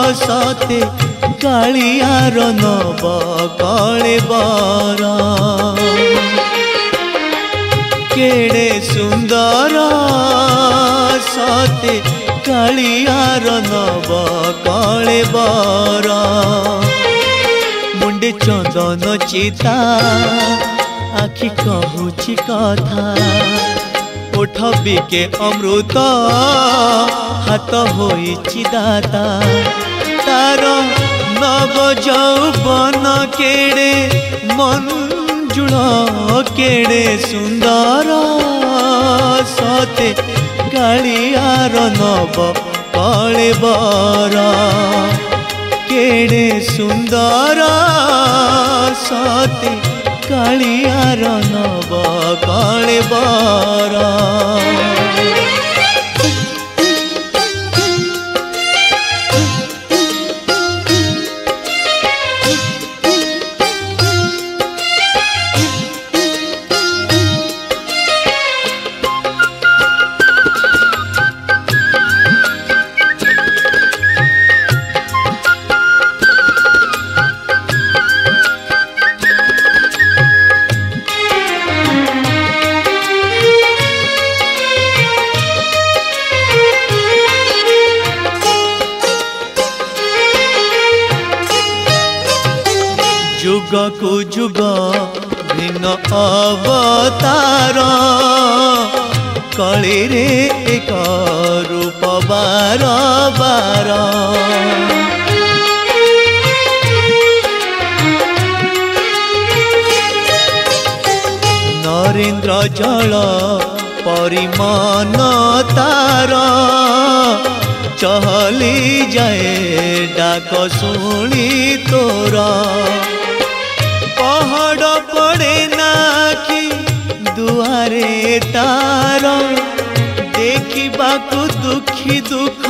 सते कालियार नव कलेबर केड़े सुंदर सते कालियार नव कलेबर मुंडे चंदन चिता आखि कहूची कथा ओठ बिके अमृत हाथ होइछि दाता तार नव यौवन केड़े मंजुल केड़े सुंदर सते कालियार नव कलेबर केड़े सुंदर सते कालियार नव कलेबर जुग को जुग भिन्न अवतार कली रे एक रूप बार बार नरेन्द्र जल परिमान तार चहली जाए डाक शुणी तोरा पहाड़ पड़े नाखी दुआरे तार देखा दुखी दुख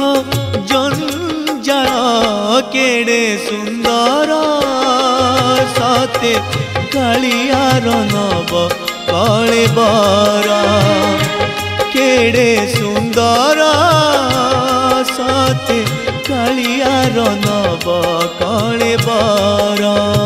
जंजाल केड़े सुंदर सते कालियार नव कलेबर केड़े सुंदर सते कालियार नव कलेबर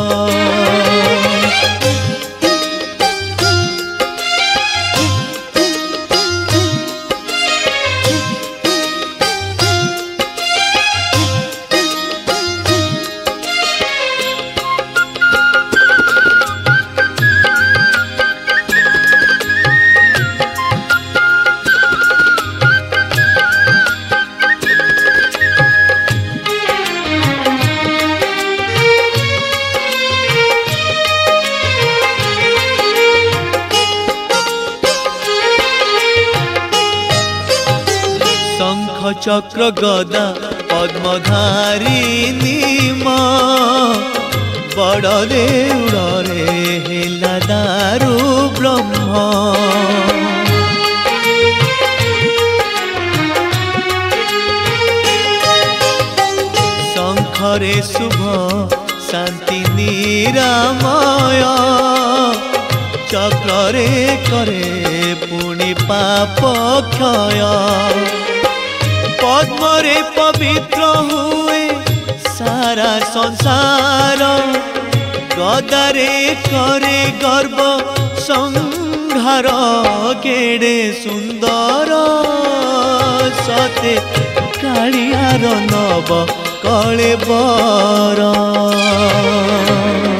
चक्र गदा पद्मधारी नीम बड़ देउड़े हेला दारु ब्रह्म शंखरे शुभ शांति निरामय चक्रे करे पुनि पाप क्षय पद्मरे पवित्र हुए सारा संसार गदारे करे गर्व संहार केड़े सुंदर सते कालियार नव कलेबर।